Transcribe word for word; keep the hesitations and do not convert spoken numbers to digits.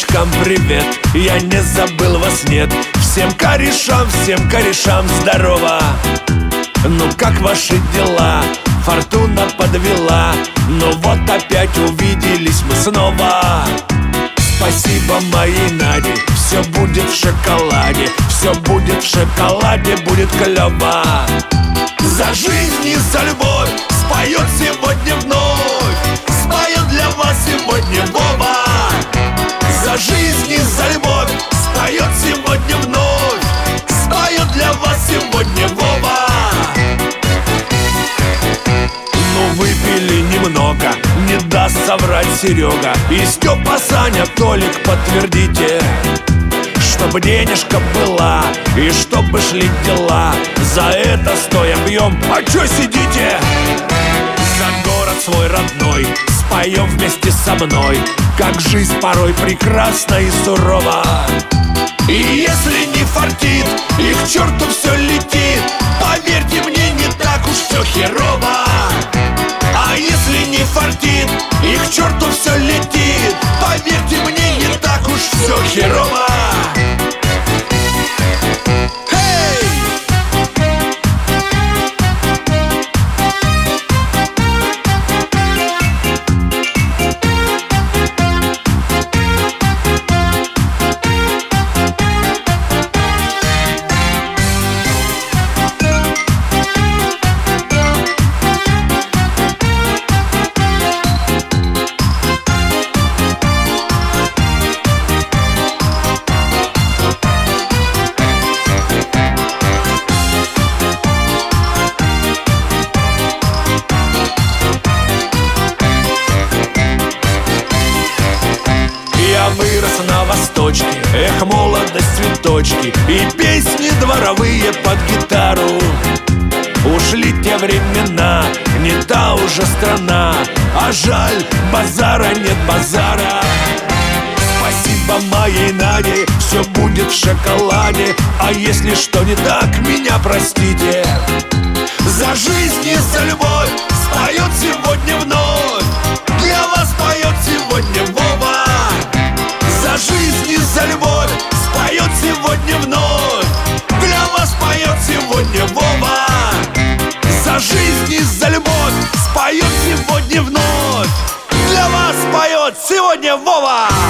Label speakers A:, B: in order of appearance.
A: девушкам привет, я не забыл вас, нет. Всем корешам, всем корешам здорово. Ну как ваши дела? Фортуна подвела, но вот опять увиделись мы снова. Спасибо моей Наде, все будет в шоколаде, все будет в шоколаде, будет клёво. За жизнь и за любовь споет сегодня вновь, споет для вас сегодня Вова. За жизнь и за любовь споет сегодня вновь, споет для вас сегодня Вова. Ну выпили немного, не даст соврать Серега. И Степа, Саня, Толик, подтвердите, чтобы денежка была и чтобы шли дела. За это стоя бьем, а чё сидите? За город свой родной споем вместе со мной, как жизнь порой прекрасна и сурова. И если не фартит и к черту все летит, поверьте мне, не так уж все херово. А если не фартит и к черту все летит, поверьте мне, не так уж все херово. Вырос на восточке, эх, молодость, цветочки и песни дворовые под гитару. Ушли те времена, не та уже страна, а жаль, базара нет базара. Спасибо моей Наде, все будет в шоколаде. А если что не так, меня простите. За жизнь и за любовь споет сегодня вновь, для вас поет сегодня Вова. За жизнь и за любовь споет сегодня вновь, для вас поет сегодня Вова. За жизнь и за любовь споет сегодня вновь, для вас поет сегодня Вова.